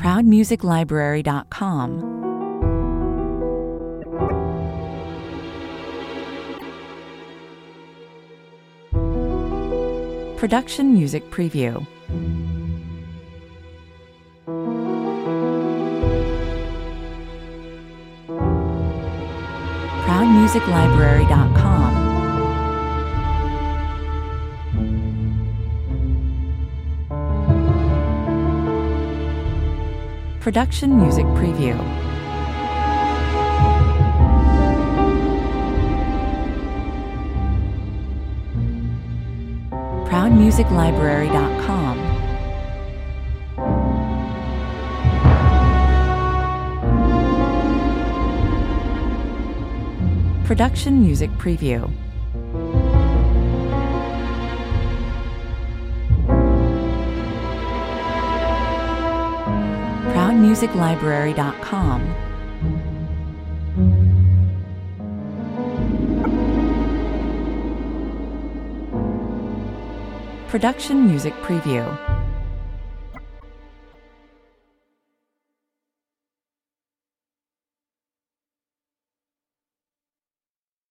ProudMusicLibrary.com. Production Music Preview. ProudMusicLibrary.com. Production Music Preview. ProudMusicLibrary.com. Production Music Preview. ProudMusicLibrary.com. Production Music Preview.